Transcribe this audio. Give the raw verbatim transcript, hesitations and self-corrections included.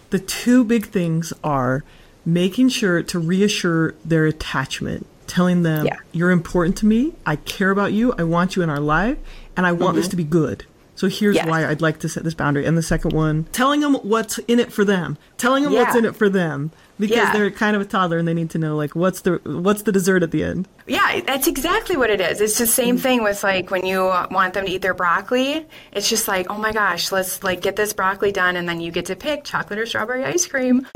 The two big things are making sure to reassure their attachment, telling them, yeah. you're important to me, I care about you, I want you in our life, and I want mm-hmm. this to be good. So here's yes. why I'd like to set this boundary. And the second one, telling them what's in it for them. Telling them yeah. what's in it for them. Because yeah. they're kind of a toddler and they need to know, like, what's the what's the dessert at the end. Yeah, that's exactly what it is. It's the same thing with, like, when you want them to eat their broccoli. It's just like, oh, my gosh, let's, like, get this broccoli done, and then you get to pick chocolate or strawberry ice cream.